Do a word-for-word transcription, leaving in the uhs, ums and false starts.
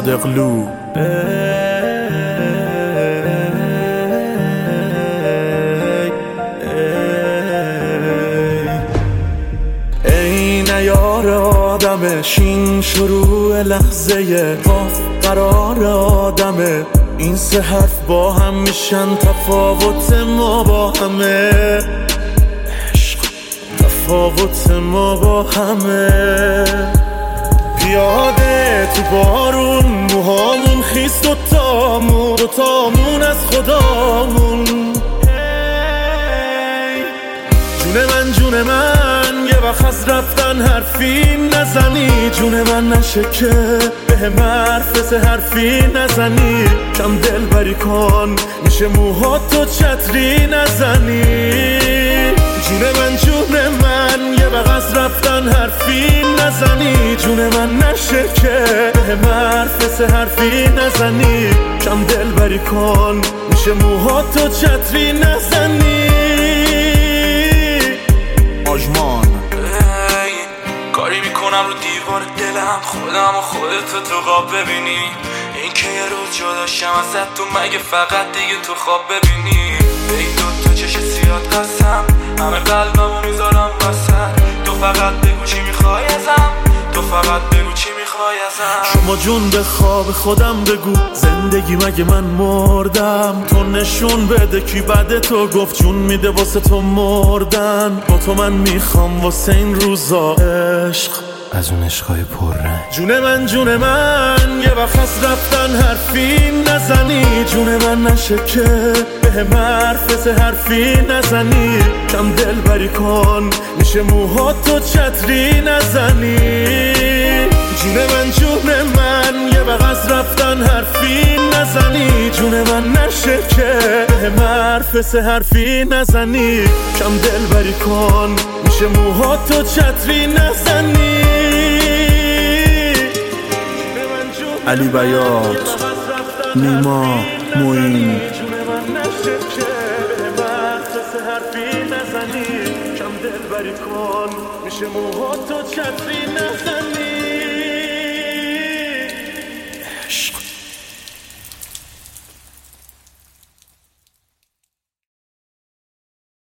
صادقلو. ای نیار آدمه شین شروع لحظه قاف قرار آدمه، این سه حرف با هم میشن تفاوت ما با همه، عشق تفاوت ما با همه. پیاده تو بارون موهامون خیس دوتامون دوتامون از خدامون. جون من جون من یه وقت از رفتن حرفی نزنی، جون من نشه که به حرف سه حرفی نزنی، کم دل بری کن میشه موهاتو چتری نزنی. جون من جون من یه وقت از رفتن حرفی نزنی، جون من نشه که به حرف سه حرفی نزنی، کم دل بری کن میشه موهاتو چتری نزنی. آجمان کاری میکنم رو دیوار دلم خودم و خودتو تو خواب ببینی، این که یه روز جدا شم ازت تو مگه فقط دیگه تو خواب ببینی. به این دوتا چش سیاد قسم همه قلبمو میذارم وسط، تو فقط بگو چی میخوای ازم، تو فقط بگو چی میخوای ازم. شما جون به خواب خودم بگو زندگی مگه من مردم، تو نشون بده کی بعد تو گفت جون میده واسه تو مردن. با تو من میخوام واسه این روزا عشق از اون عشقای پررنگ. جون من جون من یه وقت از رفتن حرفی نزنی، جون من نشه که به حرف سه حرفی نزنی، کم دل بری کن میشه موهاتو چتری نزنی. جون من جون من یه وقت از رفتن حرفی نزنی، جون من نشه که به حرف سه حرفی نزنی، کم دل بری کن میشه موهاتو چتری نزنی. علی بیات، نیما، موین. کم دل بری کن میشه موهاتو چتری نزنی.